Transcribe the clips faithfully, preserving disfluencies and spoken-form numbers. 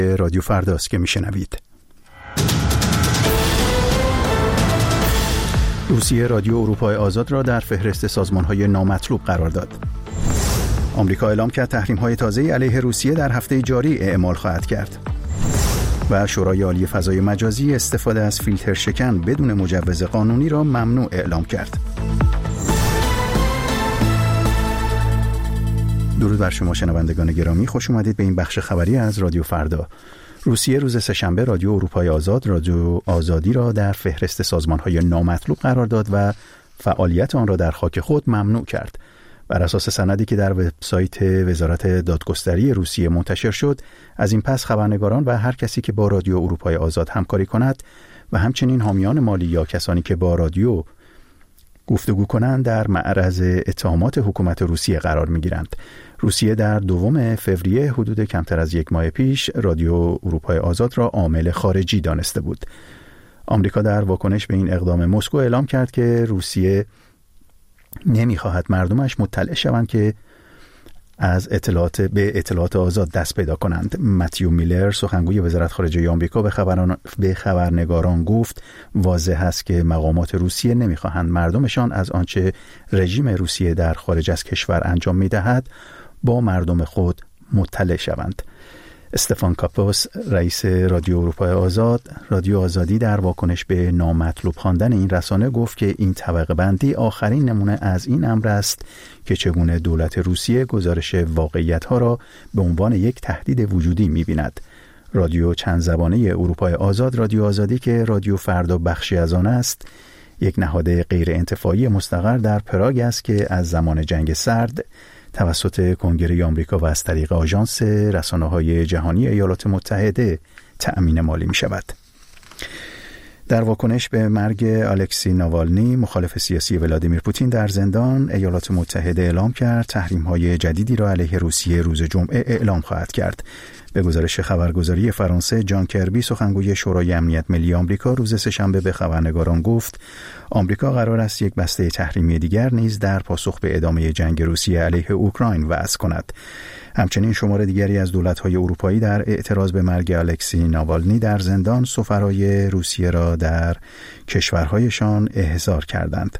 رادیو فرداست که میشنوید. روسیه رادیو اروپای آزاد را در فهرست سازمان‌های نامطلوب قرار داد. آمریکا اعلام کرد تحریم‌های تازه‌ای علیه روسیه در هفته جاری اعمال خواهد کرد. و شورای عالی فضای مجازی استفاده از فیلتر شکن بدون مجوز قانونی را ممنوع اعلام کرد. درود بر شما شنوندگان گرامی، خوش اومدید به این بخش خبری از رادیو فردا. روسیه روز سه‌شنبه رادیو اروپای آزاد، رادیو آزادی را در فهرست سازمان‌های نامطلوب قرار داد و فعالیت آن را در خاک خود ممنوع کرد. بر اساس سندی که در وبسایت وزارت دادگستری روسیه منتشر شد، از این پس خبرنگاران و هر کسی که با رادیو اروپای آزاد همکاری کند و همچنین حامیان مالی یا کسانی که با رادیو گفتگو کنند در معرض اتهامات حکومت روسیه قرار می‌گیرند. روسیه در دوم فوریه حدود کمتر از یک ماه پیش رادیو اروپای آزاد را عامل خارجی دانسته بود. آمریکا در واکنش به این اقدام مسکو اعلام کرد که روسیه نمی‌خواهد مردمش مطلع شوند که از اطلاعات به اطلاعات آزاد دست پیدا کنند. متیو میلر سخنگوی وزارت خارجه آمریکا به خبران به خبرنگاران گفت واضح است که مقامات روسیه نمی‌خواهند مردمشان از آنچه رژیم روسیه در خارج از کشور انجام می‌دهد با مردم خود مطلع شوند. استفان کاپوس رئیس رادیو اروپای آزاد، رادیو آزادی در واکنش به نامطلوب خواندن این رسانه گفت که این طبقه بندی آخرین نمونه از این امر است که چگونه دولت روسیه گزارش واقعیت‌ها را به عنوان یک تهدید وجودی می‌بیند. رادیو چند زبانه اروپای آزاد، رادیو آزادی که رادیو فردا بخشی از آن است، یک نهاد غیر انتفاعی مستقر در پراگ است که از زمان جنگ سرد توسط کنگره آمریکا و از طریق آژانس رسانه‌های جهانی ایالات متحده تأمین مالی می شود. در واکنش به مرگ الکسی ناوالنی، مخالف سیاسی ولادیمیر پوتین در زندان، ایالات متحده اعلام کرد تحریم‌های جدیدی را علیه روسیه روز جمعه اعلام خواهد کرد. به گزارش خبرگزاری فرانسه، جان کربی سخنگوی شورای امنیت ملی آمریکا روز سه‌شنبه به خبرنگاران گفت آمریکا قرار است یک بسته تحریمی دیگر نیز در پاسخ به ادامه جنگ روسیه علیه اوکراین وضع کند. همچنین شمار دیگری از دولت‌های اروپایی در اعتراض به مرگ الکسی ناوالنی در زندان سفرای روسیه را در کشورهایشان احضار کردند.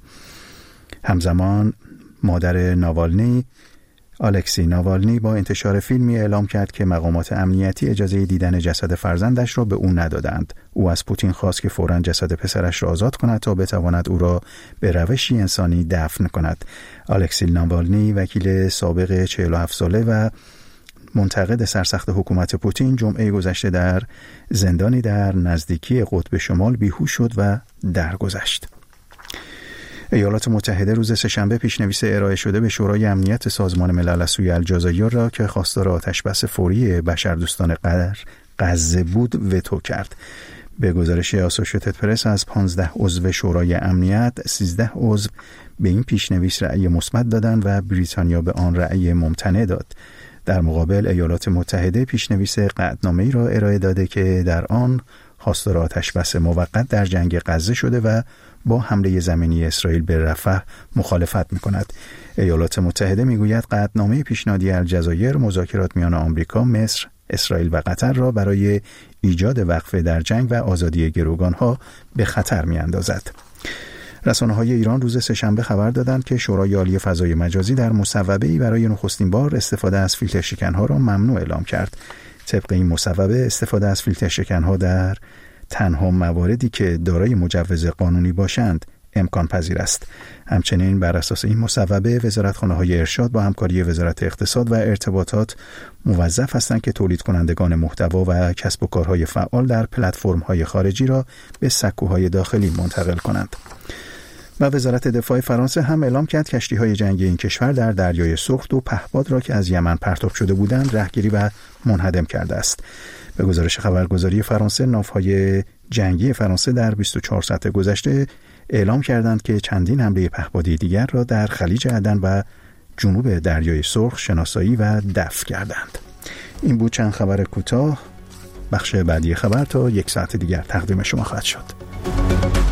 همزمان مادر ناوالنی، الکسی ناوالنی، با انتشار فیلمی اعلام کرد که مقامات امنیتی اجازه دیدن جسد فرزندش را به او ندادند. او از پوتین خواست که فوراً جسد پسرش را آزاد کند تا بتواند او را به روشی انسانی دفن کند. الکسی ناوالنی، وکیل سابق چهل و هفت ساله و منتقد سرسخت حکومت پوتین، جمعه گذشته در زندانی در نزدیکی قطب شمال بیهوش شد و درگذشت. ایالات متحده روز سه‌شنبه پیشنویس ارائه شده به شورای امنیت سازمان ملل از سوی الجزایر را که خواستار آتش‌بس فوری بشردوستان غزه بود وتو کرد. به گزارش آسوشیتد پرس از پانزده عضو شورای امنیت، سیزده عضو به این پیشنویس رأی مثبت دادند و بریتانیا به آن رأی ممتنع داد. در مقابل ایالات متحده پیشنویس قطعنامه‌ای را ارائه داده که در آن خواستار آتش‌بس موقت در جنگ غزه شده و با حمله زمینی اسرائیل به رفح مخالفت می‌کند. ایالات متحده می‌گوید قطعنامه پیشنهادی الجزایر مذاکرات میان آمریکا، مصر، اسرائیل و قطر را برای ایجاد وقفه در جنگ و آزادی گروگان‌ها به خطر می‌اندازد. رسانه‌های ایران روز سه‌شنبه خبر دادند که شورای عالی فضای مجازی در مصوبه‌ای برای نخستین بار استفاده از فیلتر شکن‌ها را ممنوع اعلام کرد. طبق این مصوبه استفاده از فیلتر شکن‌ها در تنها مواردی که دارای مجوز قانونی باشند امکان پذیر است. همچنین بر اساس این مصوبه وزارتخانه‌های ارشاد با همکاری وزارت اقتصاد و ارتباطات موظف هستند که تولید کنندگان محتوا و کسب و کارهای فعال در پلتفرم‌های خارجی را به سکوهای داخلی منتقل کنند. و وزارت دفاع فرانسه هم اعلام کرد کشتی‌های جنگی این کشور در دریای سرخ دو پهپاد را که از یمن پرتاب شده بودند رهگیری و منهدم کرده است. به گزارش خبرگزاری فرانسه، ناوهای جنگی فرانسه در بیست و چهار ساعت گذشته اعلام کردند که چندین حمله پهپادی دیگر را در خلیج عدن و جنوب دریای سرخ شناسایی و دفع کردند. این بود چند خبر کوتاه. بخش بعدی خبر تا یک ساعت دیگر تقدیم شما خواهد شد.